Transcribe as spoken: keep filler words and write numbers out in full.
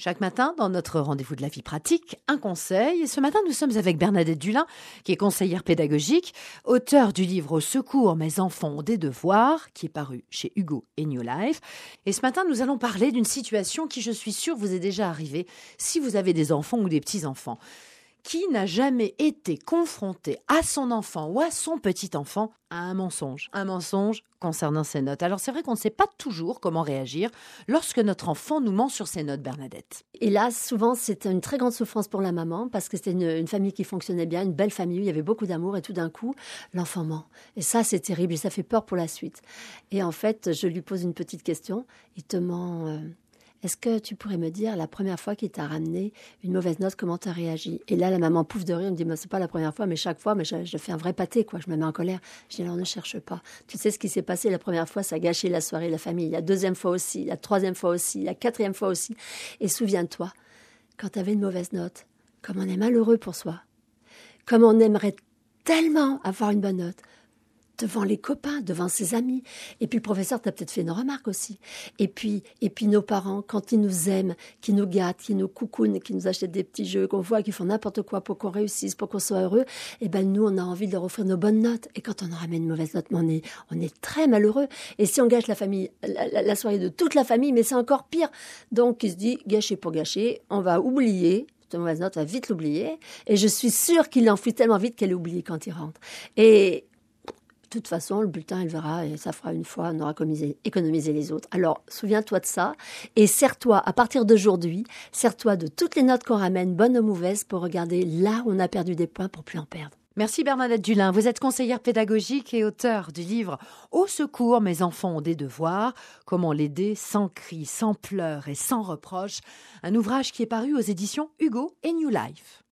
Chaque matin, dans notre rendez-vous de la vie pratique, un conseil. Et ce matin, nous sommes avec Bernadette Dulin, qui est conseillère pédagogique, auteure du livre Au secours, mes enfants ont des devoirs, qui est paru chez Hugo et New Life. Et ce matin, nous allons parler d'une situation qui, je suis sûre, vous est déjà arrivée si vous avez des enfants ou des petits-enfants. Qui n'a jamais été confronté à son enfant ou à son petit-enfant à un mensonge Un mensonge concernant ses notes. Alors c'est vrai qu'on ne sait pas toujours comment réagir lorsque notre enfant nous ment sur ses notes, Bernadette. Et là, souvent, c'était une très grande souffrance pour la maman parce que c'était une, une famille qui fonctionnait bien, une belle famille où il y avait beaucoup d'amour et tout d'un coup, l'enfant ment. Et ça, c'est terrible et ça fait peur pour la suite. Et en fait, je lui pose une petite question. Il te ment... Euh Est-ce que tu pourrais me dire, la première fois qu'il t'a ramené une mauvaise note, comment tu as réagi ? Et là, la maman pouffe de rire, elle me dit, mais c'est pas la première fois, mais chaque fois, mais je, je fais un vrai pâté, quoi. Je me mets en colère. Je dis, alors ne cherche pas. Tu sais ce qui s'est passé la première fois, ça a gâché la soirée, la famille. La deuxième fois aussi, la troisième fois aussi, la quatrième fois aussi. Et souviens-toi, quand tu avais une mauvaise note, comme on est malheureux pour soi, comme on aimerait tellement avoir une bonne note, devant les copains, devant ses amis. Et puis le professeur t'a peut-être fait une remarque aussi. Et puis, et puis nos parents, quand ils nous aiment, qui nous gâtent, qui nous coucounent, qui nous achètent des petits jeux, qu'on voit, qui font n'importe quoi pour qu'on réussisse, pour qu'on soit heureux, et ben nous, on a envie de leur offrir nos bonnes notes. Et quand on en ramène une mauvaise note, on est, on est très malheureux. Et si on gâche la famille, la, la, la soirée de toute la famille, mais c'est encore pire. Donc il se dit, gâcher pour gâcher, on va oublier. Cette mauvaise note, on va vite l'oublier. Et je suis sûre qu'il l'enfuit tellement vite qu'elle oublie quand il rentre. Et de toute façon, le bulletin, il verra et ça fera une fois, on aura économisé, économisé les autres. Alors, souviens-toi de ça et sers-toi, à partir d'aujourd'hui, sers-toi de toutes les notes qu'on ramène, bonnes ou mauvaises, pour regarder là où on a perdu des points pour plus en perdre. Merci Bernadette Dulin. Vous êtes conseillère pédagogique et auteure du livre Au secours, mes enfants ont des devoirs. Comment l'aider sans cris, sans pleurs et sans reproches. Un ouvrage qui est paru aux éditions Hugo et New Life.